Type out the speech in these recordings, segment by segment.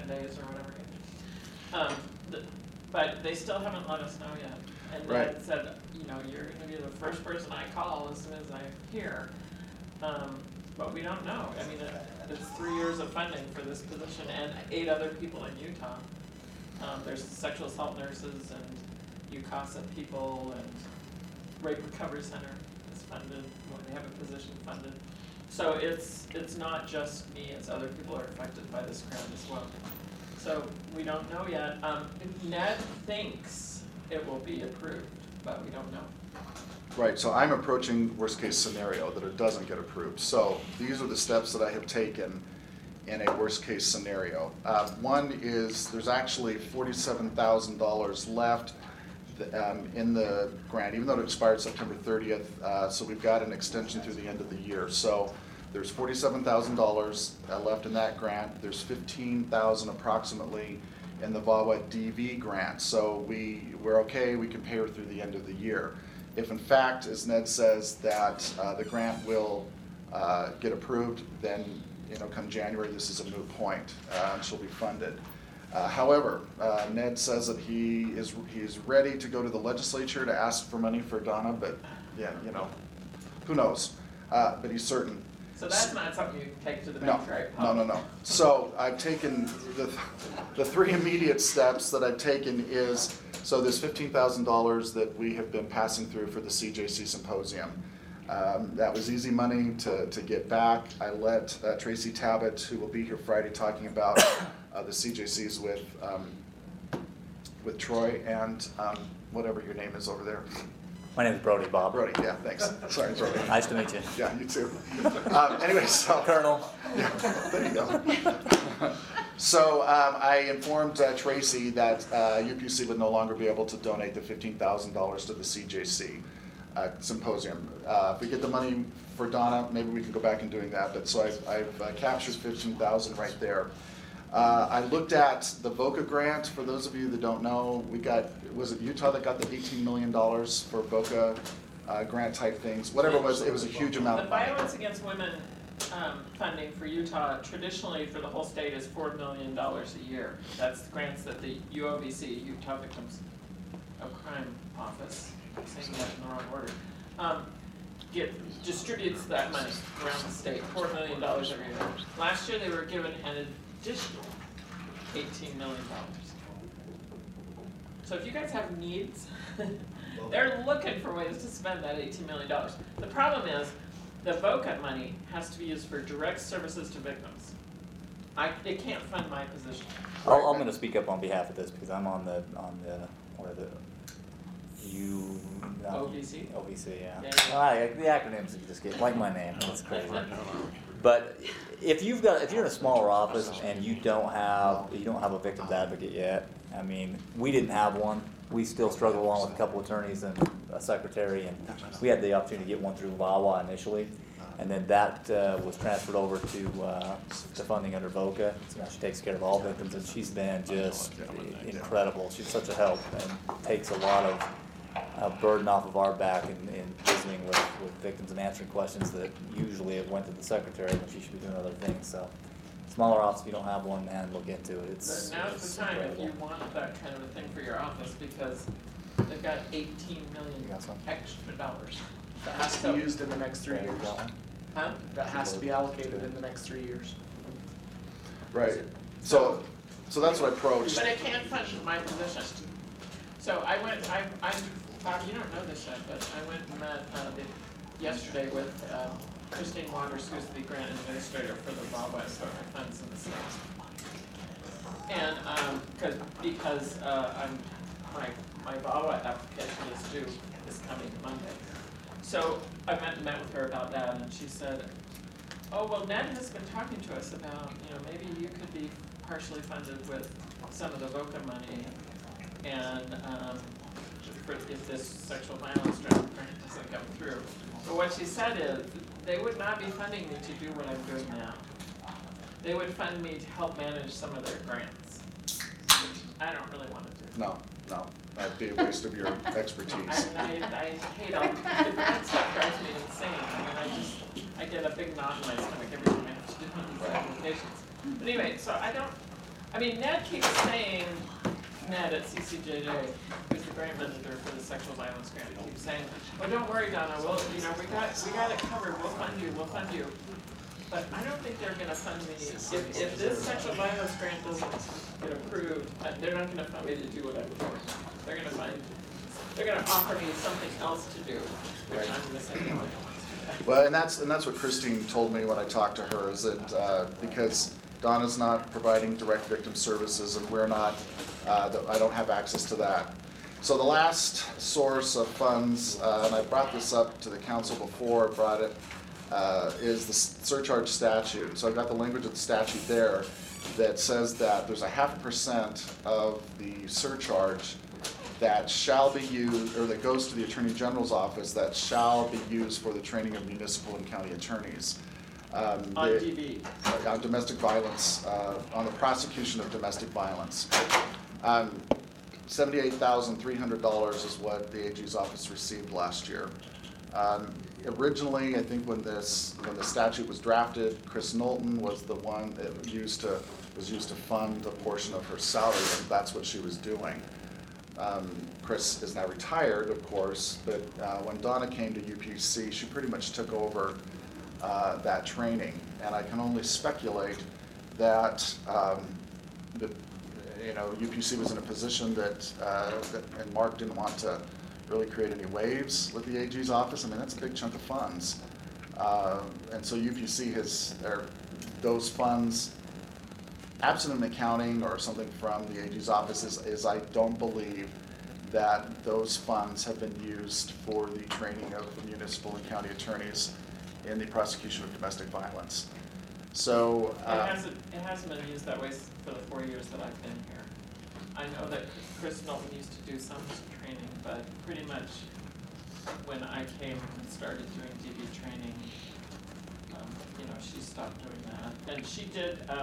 days or whatever. But they still haven't let us know yet. And Right. Ned said, you know, you're going to be the first person I call as soon as I hear. But we don't know. I mean, it's 3 years of funding for this position and 8 other people in Utah. There's sexual assault nurses and UCASA people and Rape Recovery Center is funded when they have a position funded. So it's not just me, it's other people are affected by this grant as well. So we don't know yet. Ned thinks it will be approved, but we don't know. Right, so I'm approaching worst case scenario that it doesn't get approved. So these are the steps that I have taken in a worst case scenario. One is there's actually $47,000 left in the grant, even though it expired September 30th. So we've got an extension through the end of the year. So there's $47,000 left in that grant. There's $15,000 approximately in the VAWA DV grant. So we're okay, we can pay her through the end of the year. If in fact, as Ned says, that the grant will get approved, then come January, this is a moot point, and she'll be funded. However, Ned says that he's ready to go to the legislature to ask for money for Donna, but yeah, who knows? But he's certain. So that's not something you can take to the bank, right? No. So I've taken the 3 immediate steps that I've taken is, so there's $15,000 that we have been passing through for the CJC symposium. That was easy money to get back. I let Tracy Tabbitt, who will be here Friday, talking about the CJCs with Troy and whatever your name is over there. My name is Brody, Bob. Brody, yeah, thanks. Sorry, Brody. Nice to meet you. Yeah, you too. Anyway, so. Colonel. Yeah, there you go. So I informed Tracy that UPC would no longer be able to donate the $15,000 to the CJC symposium. If we get the money for Donna, maybe we can go back and doing that. But so I've captured $15,000 right there. I looked at the VOCA grant. For those of you that don't know, was it Utah that got the $18 million for VOCA grant type things? Whatever it was a huge amount of money. The Violence Against Women funding for Utah traditionally for the whole state is $4 million a year. That's the grants that the UOVC, Utah Victims of Crime Office, I'm saying that in the wrong order, distributes that money around the state, $4 million every year. Last year they were given an additional $18 million. So if you guys have needs, they're looking for ways to spend that $18 million. The problem is the VOCA money has to be used for direct services to victims. It can't fund my position. I'm going to speak up on behalf of this because I'm on the OVC? OVC, yeah. Yeah. The acronyms you just get, like my name, that's crazy. But if you're in a smaller office and you don't have a victims advocate yet, I mean, we didn't have one. We still struggle along with a couple attorneys and a secretary, and we had the opportunity to get one through VAWA initially, and then that was transferred over to funding under VOCA. So now she takes care of all victims, and she's been just incredible. She's such a help and takes a lot of burden off of our back in visiting with victims and answering questions that usually it went to the secretary when she should be doing other things. So smaller office, if you don't have one, man, look into it. But now's the time incredible. if you want that kind of a thing for your office because they've got $18 million extra dollars. That has to be used in the next 3 years. Huh? That has to be allocated in the next 3 years. Right. So that's what I approached. But it can't fund my position. So I went, Bob, you don't know this yet, but I went and met yesterday with Christine Waters, who's the grant administrator for the VAWA Social Funds in the state. And because my VAWA application is coming Monday. So I met with her about that, and she said, "Oh well, Ned has been talking to us about maybe you could be partially funded with some of the VOCA money, and if this sexual violence grant doesn't come through." But what she said is they would not be funding me to do what I'm doing now. They would fund me to help manage some of their grants, which I don't really want to do. No, that'd be a waste of your expertise. I hate all the grant stuff drives me insane. I mean, I get a big knot in my stomach every time I have to do one of these applications. But anyway, so I I mean, Ned keeps saying, Ned at CCJJ, who's the grant manager for the sexual violence grant, keeps saying, well, don't worry, Donna, we got it covered, we'll fund you. But I don't think they're gonna fund me, if this sexual violence grant doesn't get approved, they're not gonna fund me to do what I'm doing. They're gonna offer me something else to do, which I'm gonna say, no, I don't want to do that. Well, and that's what Christine told me when I talked to her, is that, because Donna's not providing direct victim services and we're not, I don't have access to that. So the last source of funds, and I brought this up to the council before, is the surcharge statute. So I've got the language of the statute there that says that there's 0.5% of the surcharge that shall be used, or that goes to the Attorney General's office, that shall be used for the training of municipal and county attorneys. On DV. On domestic violence, on the prosecution of domestic violence. $78,300 is what the AG's office received last year. Originally, I think when the statute was drafted, Chris Knowlton was the one that was used to fund a portion of her salary, and that's what she was doing. Chris is now retired, of course, but when Donna came to UPC, she pretty much took over that training, and I can only speculate that UPC was in a position that and Mark didn't want to really create any waves with the AG's office. I mean, that's a big chunk of funds, and so UPC those funds, absent an accounting or something from the AG's office, is I don't believe that those funds have been used for the training of municipal and county attorneys in the prosecution of domestic violence. So It hasn't been used that way for the 4 years that I've been here. I know that Chris Knowlton used to do some training, but pretty much when I came and started doing DV training, she stopped doing that. And she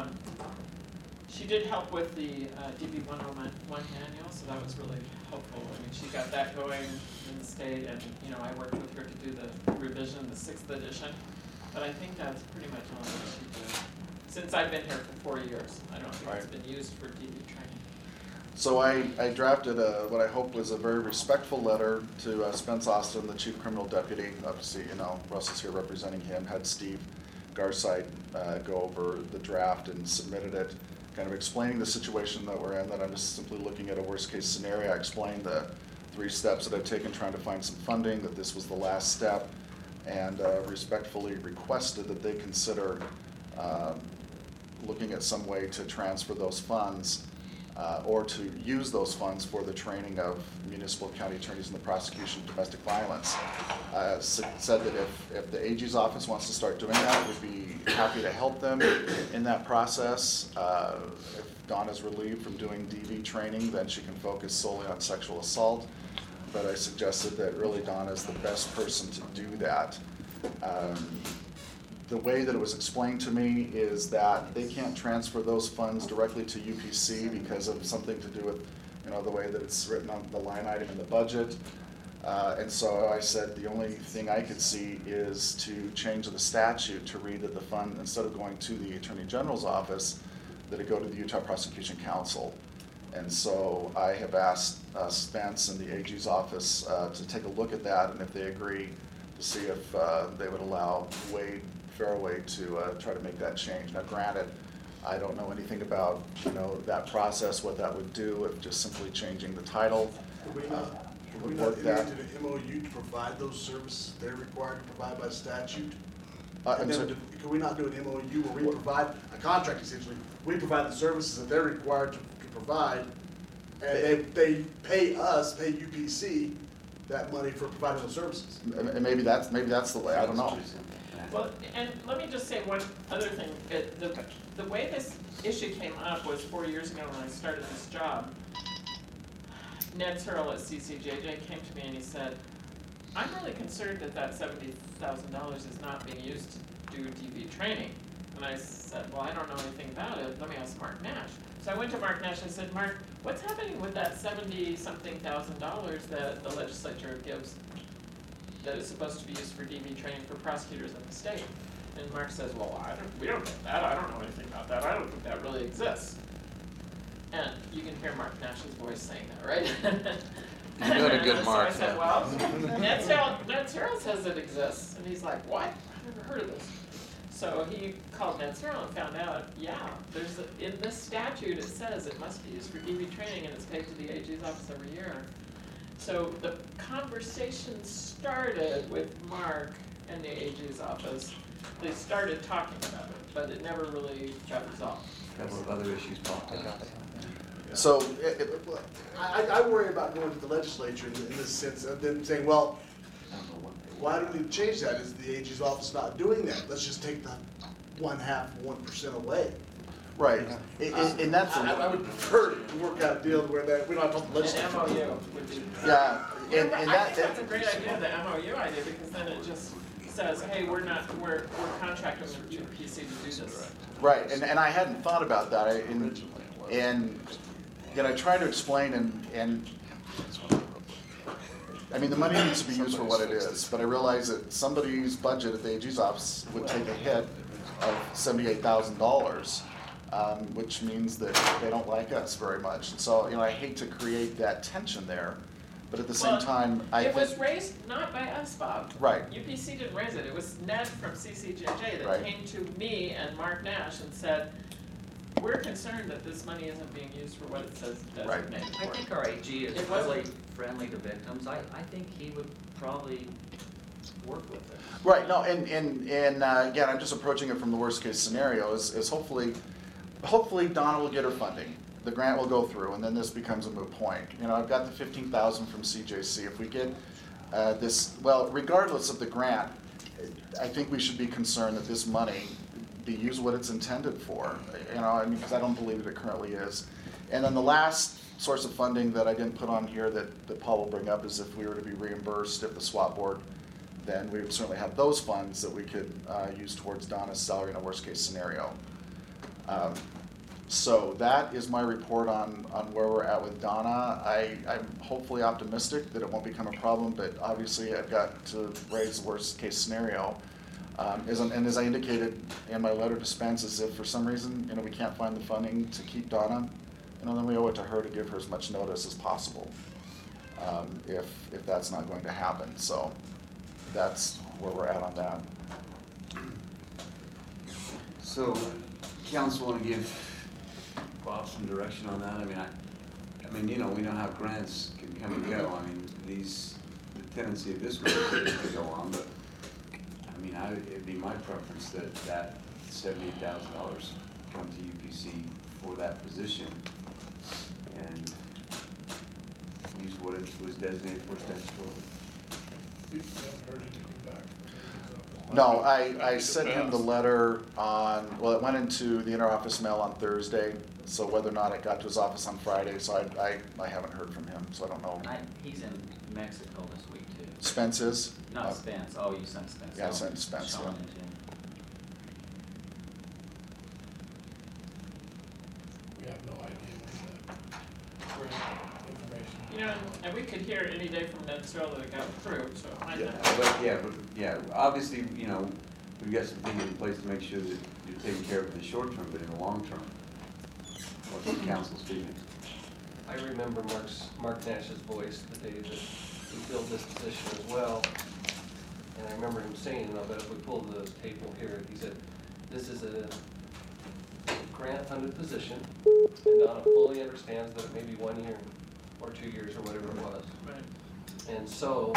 did help with the DV 101 manual, so that was really helpful. I mean, she got that going in the state, and I worked with her to do the revision, the 6th edition. But I think that's pretty much all that she did. Since I've been here for 4 years, I don't think it's been used for DV training. So I drafted what I hope was a very respectful letter to Spence Austin, the chief criminal deputy. Obviously, Russell's here representing him. Had Steve Garside go over the draft and submitted it, kind of explaining the situation that we're in, that I'm just simply looking at a worst case scenario. I explained the 3 steps that I've taken trying to find some funding, that this was the last step, and respectfully requested that they consider looking at some way to transfer those funds or to use those funds for the training of municipal county attorneys in the prosecution of domestic violence. Said that if the AG's office wants to start doing that, we'd be happy to help them in that process. If Donna's relieved from doing DV training, then she can focus solely on sexual assault. But I suggested that really Donna's the best person to do that. The way that it was explained to me is that they can't transfer those funds directly to UPC because of something to do with, the way that it's written on the line item in the budget. And so I said the only thing I could see is to change the statute to read that the fund, instead of going to the Attorney General's office, that it go to the Utah Prosecution Council. And so I have asked Spence and the AG's office to take a look at that, and if they agree, to see if they would allow Wade Fairway to try to make that change. Now granted, I don't know anything about that process, what that would do, if just simply changing the title. Should we not enter into the MOU to provide those services they're required to provide by statute? And then could we not do an MOU where we provide a contract, essentially, we provide the services that they're required to provide, and they pay us, pay UPC that money for providing those services? And maybe that's the way, I don't know. Well, and let me just say one other thing. The way this issue came up was 4 years ago when I started this job. Ned Searle at CCJJ came to me and he said, I'm really concerned that $70,000 is not being used to do DV training. And I said, well, I don't know anything about it. Let me ask Mark Nash. So I went to Mark Nash and said, Mark, what's happening with that $70-something thousand that the legislature gives that is supposed to be used for DV training for prosecutors in the state? And Mark says, well, we don't get that. I don't know anything about that. I don't think that really exists. And you can hear Mark Nash's voice saying that, right? You're doing a good Mark, So I said, yeah. well, Ned Searle says it exists. And he's like, what? I've never heard of this. So he called Ned Searle and found out, yeah, in this statute it says it must be used for DV training and it's paid to the AG's office every year. So the conversation started with Mark and the AG's office. They started talking about it, but it never really got resolved. A couple of other issues popped up. So, I worry about going to the legislature in this sense, and then saying, well, why do we change that? Is the AG's office not doing that? Let's just take the 1% away. right, and that's, I would prefer to work out a deal where we don't have to An legislature. MOU would be. yeah, and I that, think that's a great idea, the MOU idea, because then it just says, hey, we're contracting with UPC to do this. right, and I hadn't thought about that, and again, I try to explain and I mean, the money needs to be used for what it is, but I realize that somebody's budget at the AG's office would take a hit of $78,000, which means that they don't like us very much. And so, I hate to create that tension there, but at the same Well, time, It was raised not by us, Bob. Right. UPC didn't raise it, it was Ned from CCJJ that Right. came to me and Mark Nash and said, we're concerned that this money isn't being used for what it says designated for. I think our AG is It wasn't- really friendly to victims. I think he would probably work with it. right, no, and again, I'm just approaching it from the worst case scenario is hopefully Donna will get her funding. The grant will go through, and then this becomes a moot point. I've got the 15,000 from CJC. If we get regardless of the grant, I think we should be concerned that this money be used what it's intended for. Because I don't believe that it currently is. And then the last source of funding that I didn't put on here that Paul will bring up is if we were to be reimbursed at the SWAT board, then we would certainly have those funds that we could use towards Donna's salary in a worst case scenario. So that is my report on where we're at with Donna. I'm hopefully optimistic that it won't become a problem, but obviously I've got to raise the worst case scenario. As I indicated in my letter to Spence, is if for some reason we can't find the funding to keep Donna, then we owe it to her to give her as much notice as possible. If that's not going to happen, so that's where we're at on that. So, council want to give Bob some direction on that? I mean, we know how grants can come and go. The tendency of this group is to go on, but it'd be my preference that $78,000 come to UPC for that position and use what it was designated for statutorily. No, I sent him the letter it went into the interoffice mail on Thursday, so whether or not it got to his office on Friday, so I haven't heard from him, so I don't know. He's in Mexico this week too. Spence is? Not Spence. Oh, you sent Spence. Yeah, I Oh, sent Spence, Sean yeah. and Jim. We have no idea when that information. And we could hear any day from Ned Searle that it got approved, so I know. But obviously, we've got some things in place to make sure that you're taking care of it in the short term, but in the long term, what's the council's feeling? I remember Mark Nash's voice the day that he filled this position as well. And I remember him saying, and I'll bet if we pull the tape, we'll hear it, he said, this is a grant-funded position, and Donna fully understands that it may be 1 year or 2 years or whatever it was. Right. And so,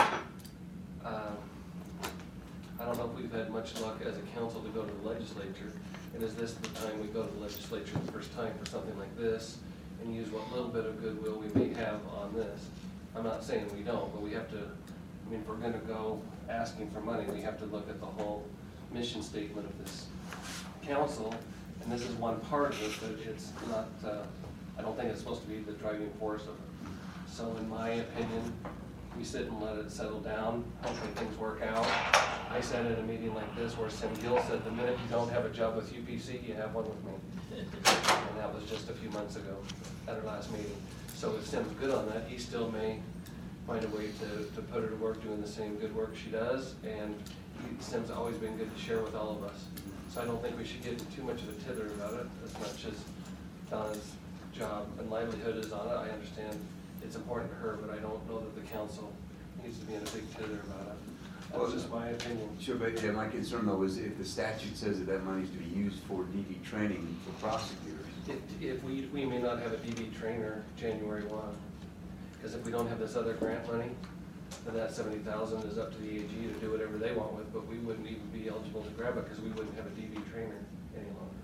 I don't know if we've had much luck as a council to go to the legislature, and is this the time we go to the legislature the first time for something like this, and use what little bit of goodwill we may have on this? I'm not saying we don't, but we have to, if we're gonna go asking for money, we have to look at the whole mission statement of this council, and this is one part of it, but it's not, I don't think it's supposed to be the driving force of it. So in my opinion, we sit and let it settle down, hopefully things work out. I said at a meeting like this where Sim Gill said, the minute you don't have a job with UPC, you have one with me. And that was just a few months ago at our last meeting. So if Sim's good on that, he still may find a way to put her to work doing the same good work she does. And Sim's always been good to share with all of us. So I don't think we should get too much of a tither about it, as much as Donna's job and livelihood is on it, I understand it's important to her, but I don't know that the council needs to be in a big tither about it. That's just my opinion. Sure, but yeah, my concern though is if the statute says that that money is to be used for DV training for prosecutors. If we may not have a DV trainer January 1, because if we don't have this other grant money, then that 70,000 is up to the AG to do whatever they want with, but we wouldn't even be eligible to grab it because we wouldn't have a DV trainer any longer.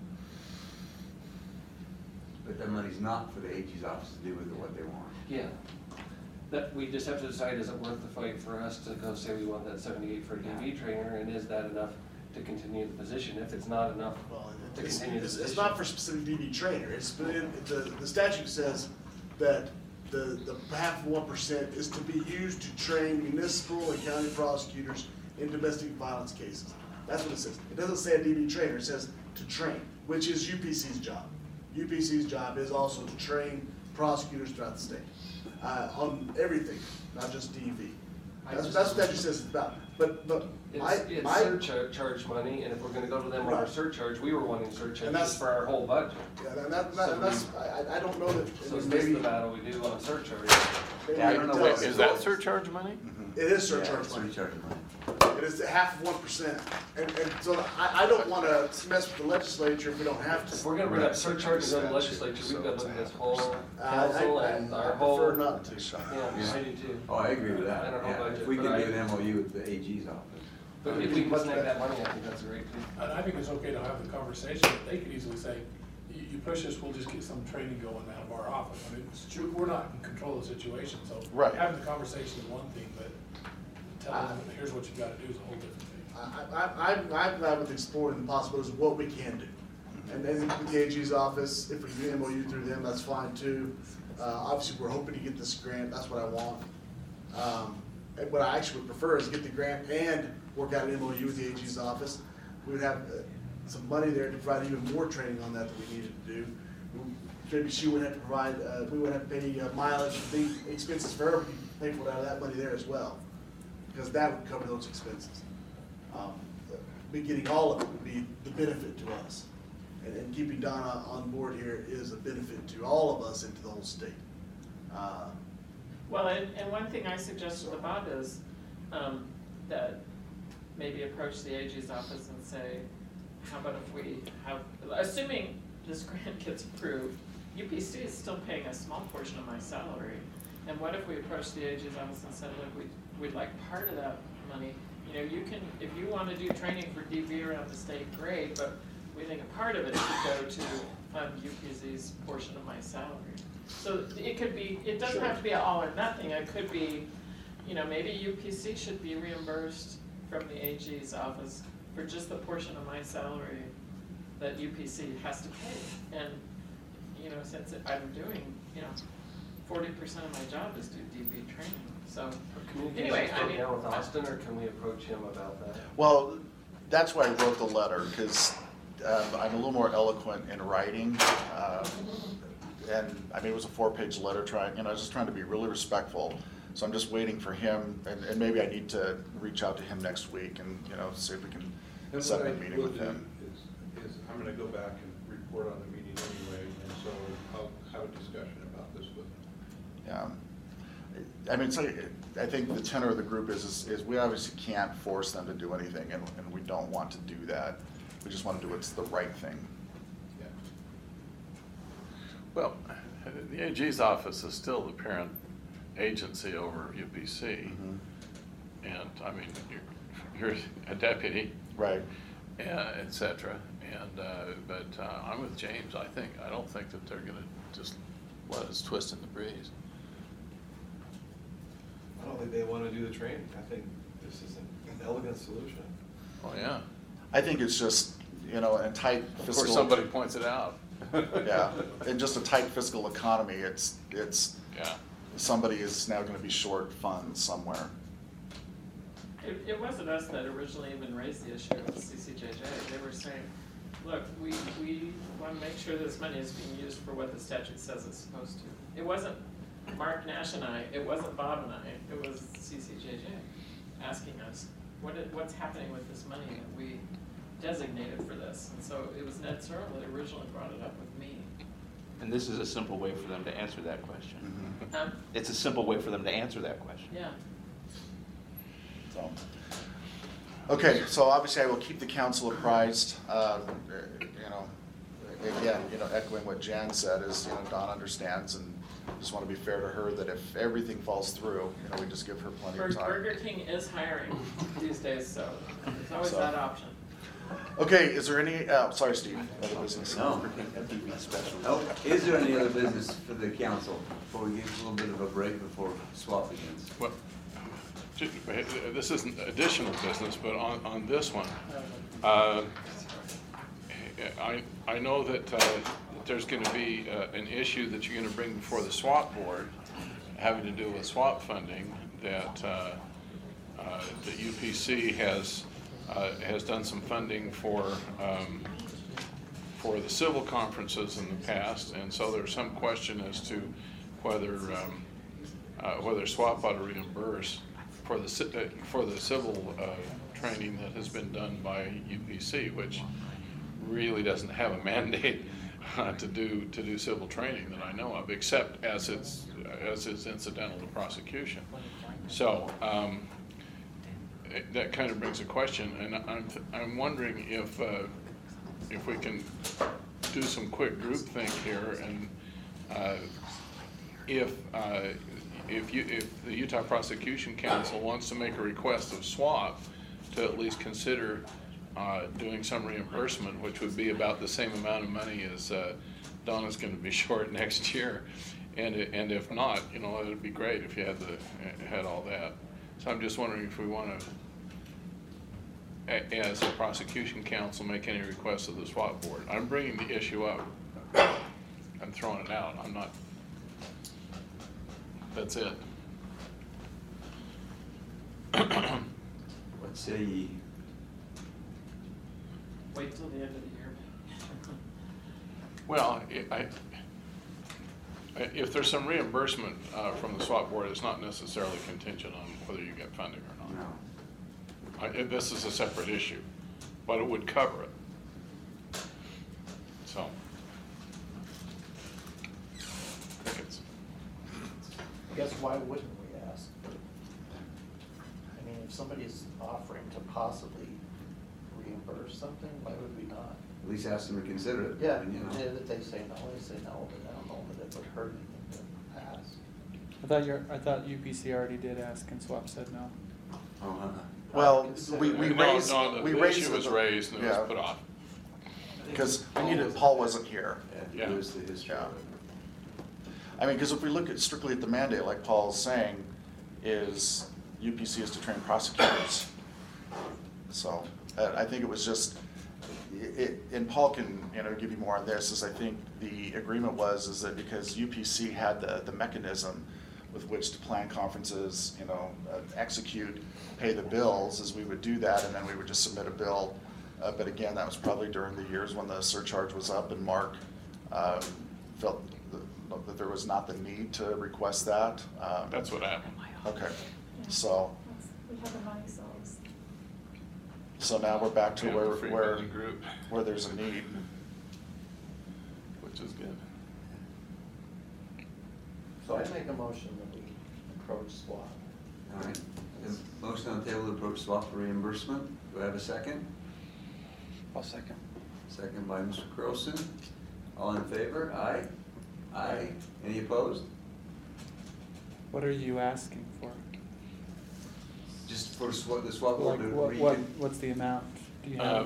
But that money's not for the AG's office to do with it what they want. Yeah. That, we just have to decide, is it worth the fight for us to go say we want that 78 for a DV trainer, and is that enough to continue the position? If it's not enough to continue the position. It's not for specific DV trainer, the statute says that the half of 1% is to be used to train municipal and county prosecutors in domestic violence cases. That's what it says. It doesn't say a DV trainer, it says to train, which is UPC's job. UPC's job is also to train prosecutors throughout the state, on everything, not just DV. That's what that says it's about. But It's surcharge money, and if we're gonna go to them on our surcharge, we were wanting surcharges for our whole budget. Yeah, I don't know that. So is this the battle we do on surcharge? I don't know. Wait, is that surcharge money? It is surcharge money. Surcharge money. It is half of 1%. And so I don't wanna mess with the legislature if we don't have If to. we're gonna bring up surcharges on the legislature, we've got to look at this whole council and our I whole. prefer not to. Yeah, I do too. Oh, I agree with that. And our whole Yeah, budget, if we but can I- do an MOU with the AG's office. But if we can make that money, I think that's great too. And I think it's okay to have the conversation, but they could easily say, you push us, we'll just get some training going out of our office. I mean, it's true, we're not in control of the situation, so Right. having the conversation is one thing, but telling them, here's what you gotta do is a whole different thing. I'm glad with exploring the possibilities of what we can do. And then with the AG's office, if we do MOU through them, that's fine too. Obviously, we're hoping to get this grant, that's what I want. And what I actually would prefer is get the grant and work out an MOU with the AG's office. We would have some money there to provide even more training on that we needed to do. Maybe she would have to provide, we would have to pay mileage, the expenses for her, we could pay for it out of that money there as well. Because that would cover those expenses. But getting all of it would be the benefit to us. And keeping Donna on board here is a benefit to all of us and to the whole state. Well, and one thing I suggested to Bob is that maybe approach the AG's office and say, how about if we have, assuming this grant gets approved, UPC is still paying a small portion of my salary. And what if we approach the AG's office and said, look, we'd like part of that money. You know, you can, if you want to do training for DV around the state, great, but we think a part of it should go to fund UPC's portion of my salary. So it could be, it doesn't have to be all or nothing. It could be, you know, maybe UPC should be reimbursed from the AG's office for just the portion of my salary that UPC has to pay. And, you know, since I'm doing, you know, 40% of my job is do DV training. So anyway, I mean, now with Austin, or can we approach him about that? Well, that's why I wrote the letter, because I'm a little more eloquent in writing. And I mean, it was a 4-page letter I was just trying to be really respectful. So I'm just waiting for him, and maybe I need to reach out to him next week and, see if we can set up a meeting with him. Is I'm gonna go back and report on the meeting anyway, and so I'll have a discussion about this with him. Yeah. I mean, so I think the tenor of the group is we obviously can't force them to do anything, and we don't want to do that. We just want to do what's the right thing. Yeah. Well, the AG's office is still the parent agency over UPC. Mm-hmm. And, I mean, you're a deputy. Right. Et cetera. And, but I'm with James. I don't think that they're gonna just let us twist in the breeze. I don't think they want to do the training. I think this is an elegant solution. Oh, yeah. I think it's just, in tight fiscal. Of course, somebody points it out. Yeah, in just a tight fiscal economy, it's yeah. Somebody is now going to be short funds somewhere. it wasn't us that originally even raised the issue with CCJJ. They were saying, look, we want to make sure this money is being used for what the statute says it's supposed to. It wasn't Mark Nash and I, it wasn't Bob and I, it was CCJJ asking us, what's happening with this money that we designated for this? And so it was Ned Searle that originally brought it up with me. And this is a simple way for them to answer that question. Mhm. It's a simple way for them to answer that question. Yeah. So, okay, so obviously I will keep the council apprised. You know, again, you know, echoing what Jan said is, you know, Dawn understands, and just want to be fair to her that if everything falls through, you know, we just give her plenty of time. Burger King is hiring these days, so there's always So- that option. Okay, is there any, sorry, Steve, other business? No. Oh, is there any other business for the council before we give a little bit of a break before swap begins? Well, this isn't additional business, but on this one, I know that there's going to be an issue that you're going to bring before the SWAP board having to do with SWAP funding that the UPC has done some funding for the civil conferences in the past, and so there's some question as to whether SWAP ought to reimburse for the civil training that has been done by UPC, which really doesn't have a mandate to do civil training that I know of, except as it's incidental to prosecution. So that kind of brings a question, and I'm wondering if we can do some quick group think here, and if the Utah Prosecution Council wants to make a request of SWAP to at least consider doing some reimbursement, which would be about the same amount of money as Donna's going to be short next year, and if not, you know, it'd be great if you had all that. So I'm just wondering if we want to, as a prosecution council, make any requests of the SWAT board. I'm bringing the issue up. I'm throwing it out. I'm not. That's it. What say ye? Wait till the end of the year. Well, if there's some reimbursement from the SWAT board, it's not necessarily contingent on whether you get funding or not. No. This is a separate issue, but it would cover it. So. Crickets. I guess why wouldn't we ask? I mean, if somebody's offering to possibly reimburse something, why would we not? At least ask them to consider it. Yeah, I mean, you know. if they say no, they say no, but I don't know that it would hurt anything to ask. I thought UPC already did ask and SWAP said no. Oh, Well, we No, raised, no, we the raised. issue was raised and it was put off. Because we needed, Paul wasn't here. Yeah, it was the history Yeah. of it. I mean, because if we look at strictly at the mandate, like Paul's saying, is UPC is to train prosecutors. So, I think it was just, and Paul can, you know, give you more on this, is I think the agreement is that because UPC had the mechanism with which to plan conferences, you know, execute, pay the bills, is we would do that, and then we would just submit a bill. But again, that was probably during the years when the surcharge was up, and Mark felt that there was not the need to request that. That's what happened. Okay, so. We have the money, so it's. So now we're back to We have a free money group. where there's a need. Which is good. So I make a motion that we approach SWAT. All right. The motion on the table to approach SWAP for reimbursement. Do I have a second? I'll second. Second by Mr. Croson. All in favor? Aye? Aye. Any opposed? What are you asking for? Just for the SWAP board Like, to what's the amount? Do you have?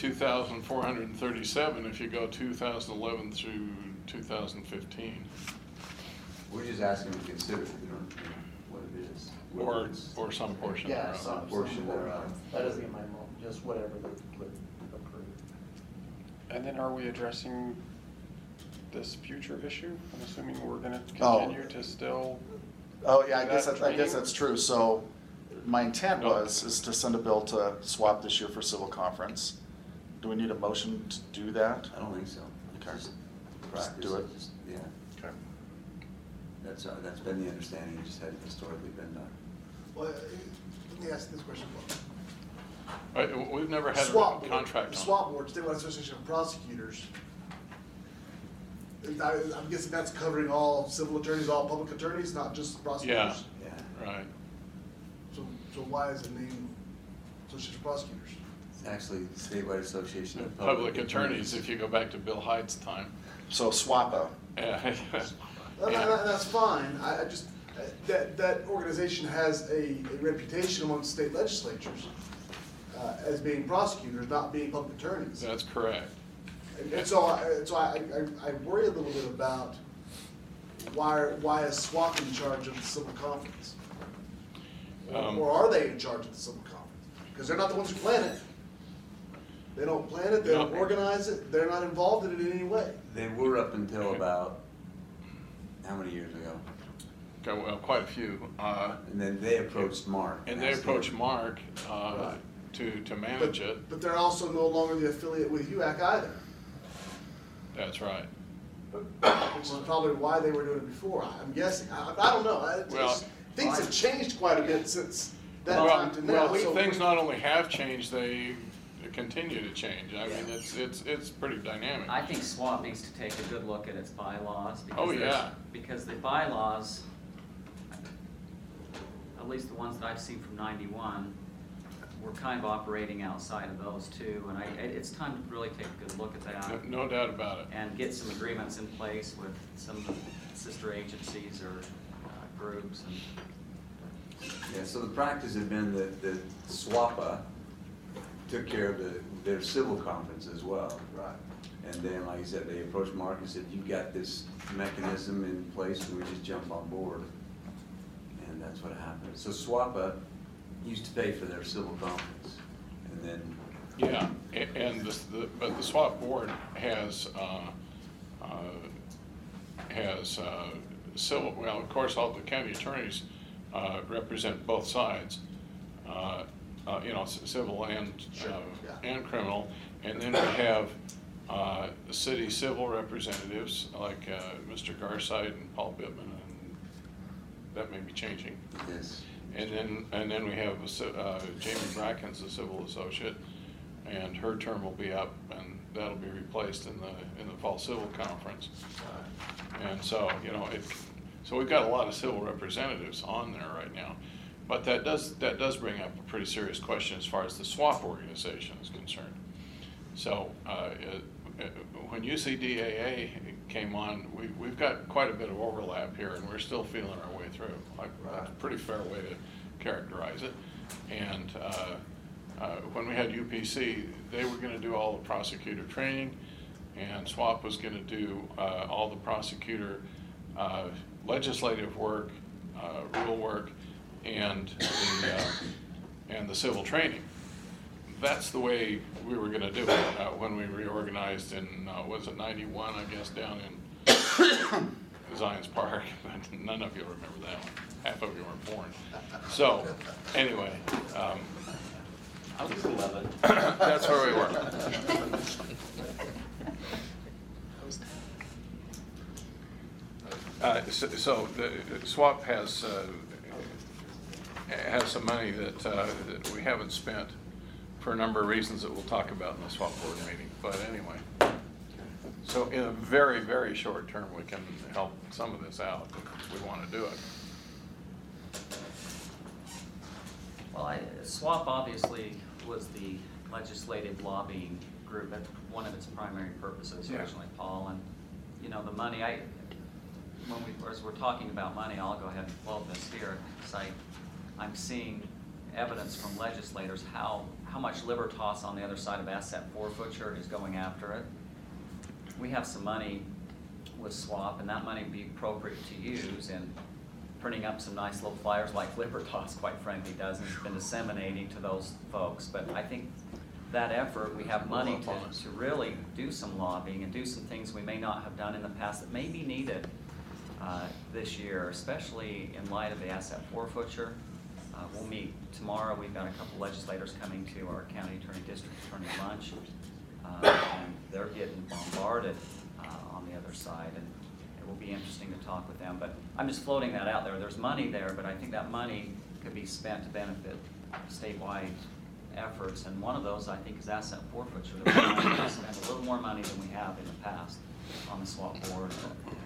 42,437 if you go 2011 through 2015. We're just asking to consider it, we don't know what it is. Or some portion Yeah, thereof. some portion thereof. That doesn't get my mo, just whatever they would approve. And then are we addressing this future issue? I'm assuming we're gonna Oh. continue to still. Oh, yeah, I do guess that I guess training? that's true. So my intent is to send a bill to SWAP this year for civil conference. Do we need a motion to do that? I don't think so. Okay. Just Just practice do it. just- Yeah, Okay. that's been the understanding, it just hadn't historically been done. Well, let me ask this question. We've never had SWAT a board, contract the on SWAT board, Statewide Association of Prosecutors, I'm guessing that's covering all civil attorneys, all public attorneys, not just prosecutors? Yeah. Right. So why is it named Association of Prosecutors? It's actually the Statewide Association of Public attorneys, if you go back to Bill Hyde's time. So SWAPA. Yeah. That's fine, I just, that organization has a reputation amongst state legislatures as being prosecutors, not being public attorneys. That's correct. And so I worry a little bit about why is SWAP in charge of the civil conference? Or are they in charge of the civil conference? Because they're not the ones who plan it. They don't plan it, they don't organize it, they're not involved in it in any way. They were up until about, how many years ago? Well, quite a few. And then they approached Mark. And they approached Mark to manage it. But they're also no longer the affiliate with UAC either, That's right. which is probably why they were doing it before, I'm guessing. I don't know. Things have changed quite a bit since that time to now. Well, things not only have changed, they continue to change. I mean, it's pretty dynamic. I think SWAP needs to take a good look at its bylaws. Oh, yeah. Because the bylaws, at least the ones that I've seen from '91, we're kind of operating outside of those too, and it's time to really take a good look at that. No doubt about it. And get some agreements in place with some of the sister agencies or groups. And Yeah, so the practice had been that SWAPA took care of their civil conference as well. Right. And then, like I said, they approached Mark and said, you've got this mechanism in place, and we just jump on board. And that's what happened. So SWAPA used to pay for their civil conference, and then. Yeah, but the SWAP board has civil, well, of course, all the county attorneys represent both sides, civil and criminal. And then we have city civil representatives like Mr. Garside and Paul Bittman, and that may be changing. Yes. And then we have Jamie Bracken's a civil associate, and her term will be up, and that'll be replaced in the fall civil conference. And so so we've got a lot of civil representatives on there right now, but that does bring up a pretty serious question as far as the SWAP organization is concerned. So when UCDAA came on, we've got quite a bit of overlap here, and we're still feeling our way through. That's a pretty fair way to characterize it. And when we had UPC, they were going to do all the prosecutor training, and SWAP was going to do all the prosecutor legislative work, rule work, and the civil training. That's the way we were going to do it when we reorganized in, was it 91, I guess, down in Zions Park, but none of you remember that one. Half of you weren't born. So, anyway. I was 11. That's where we were. So the SWAP has some money that we haven't spent for a number of reasons that we'll talk about in the SWAP board meeting. But anyway, so in a very, very short term, we can help some of this out if we want to do it. Well, SWAP obviously was the legislative lobbying group. That's one of its primary purposes originally, Paul. And, the money, as we're talking about money, I'll go ahead and float this here. I'm seeing evidence from legislators how much Libertas on the other side of asset forfeiture is going after it. We have some money with SWAP, and that money would be appropriate to use in printing up some nice little flyers like Libertas, quite frankly, does, and has been disseminating to those folks. But I think that effort, we have money to really do some lobbying and do some things we may not have done in the past that may be needed this year, especially in light of the asset forfeiture. We'll meet tomorrow. We've got a couple legislators coming to our county attorney, district attorney lunch, and they're getting bombarded on the other side, and it will be interesting to talk with them. But I'm just floating that out there. There's money there, but I think that money could be spent to benefit statewide efforts, and one of those, I think, is asset forfeiture. That we might spend a little more money than we have in the past. on the SWAP board.